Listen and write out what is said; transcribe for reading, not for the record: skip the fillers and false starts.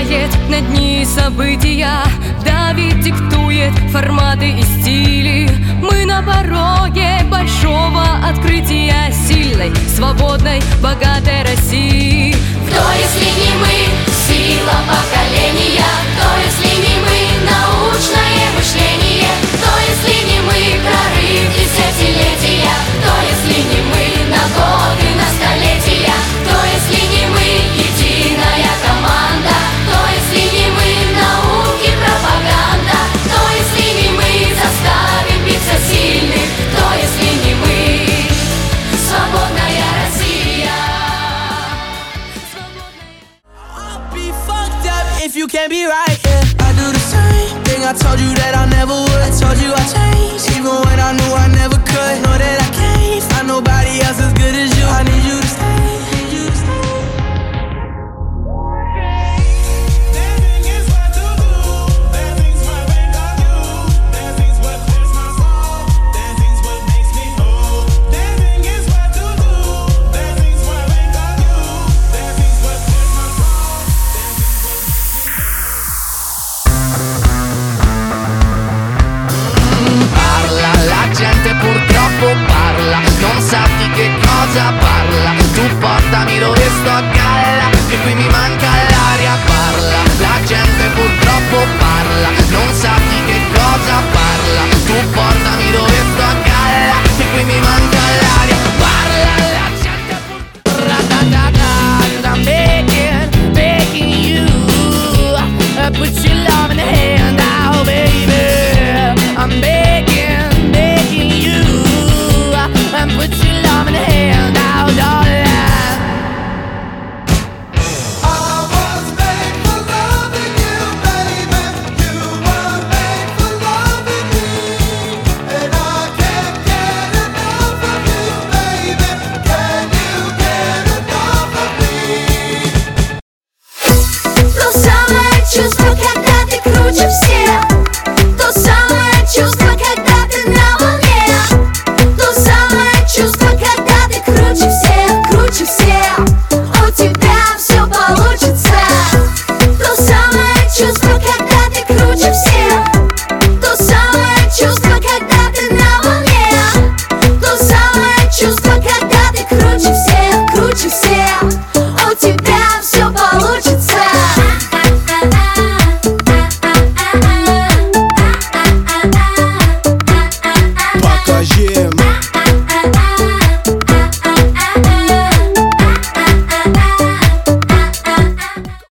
взлетает над ней события, давит, диктует форматы и стили. Мы на пороге большого открытия сильной, свободной, богатой России. Кто, если не мы, сила поколения? Кто, если не мы, научное мышление? Кто, если не мы, прорыв десятилетия? Кто, если не мы, на годы, на столетия? Кто, если не мы, единая команда? Кто, если не мы, науки, пропаганда? Кто, если не мы, заставим биться сильных? Кто, если не мы, свободная Россия? If you can't be right, yeah, I do the same thing I told you that I never would. I told you I changed, even when I knew I never could. Know that I can't find nobody else as good as you. I need you to stay.